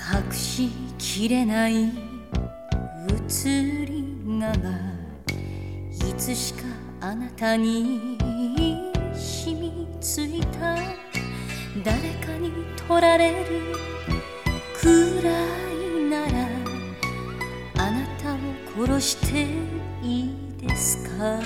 隠しきれない移りがいつしかあなたに染みついた。誰かに取られるくらいならあなたを殺していいですか。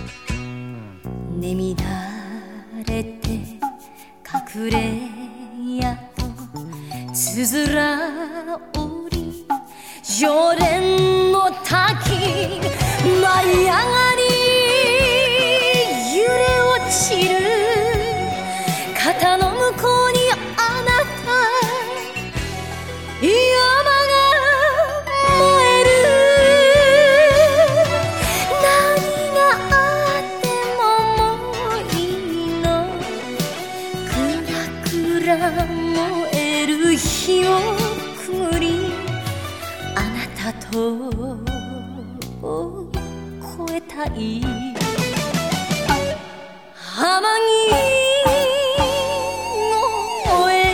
ね乱れて隠れやとつづら折り常連の滝舞い上がり揺れ落ちる肩の向こうにあなた山が燃える。何があってももういいの。くらくら燃える火をくぐりあなたと越えたい。天城の上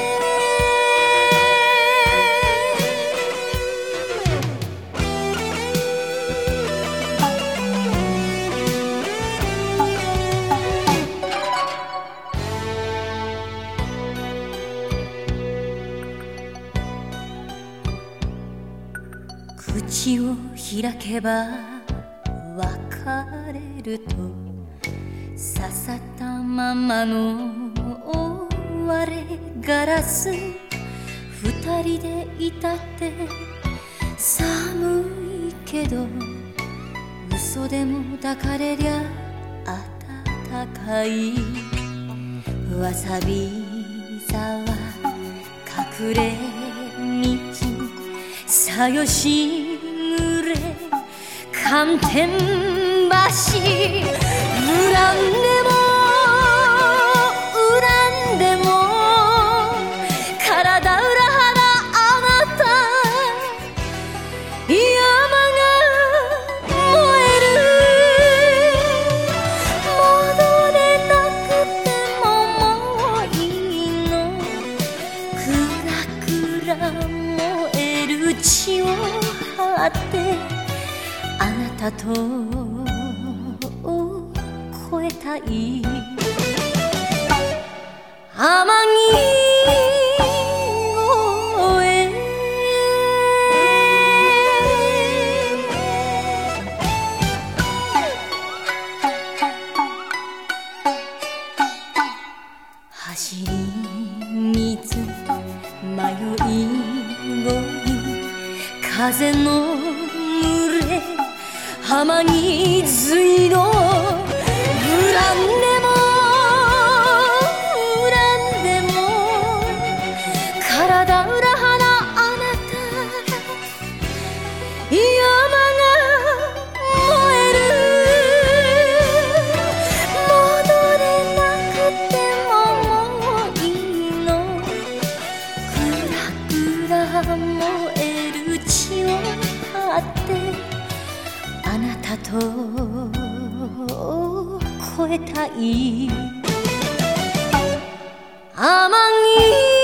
口を開けば別れると刺さったままの割れガラス。二人でいたって寒いけど嘘でも抱かれりゃ暖かい。わさび沢隠れ道さよしぐれ寒天橋恨んでも恨んでも体裏腹あなた山が燃える。戻れなくてももういいの。くらくら燃える血を張ってあなたと越えたい。天城越え走り水迷い恋風の群れ天城水の恨んでも恨んでも体裏腹あなた山が燃える。戻れなくてももういいの。くらくら燃える血を張ってあなたと越えたい。天城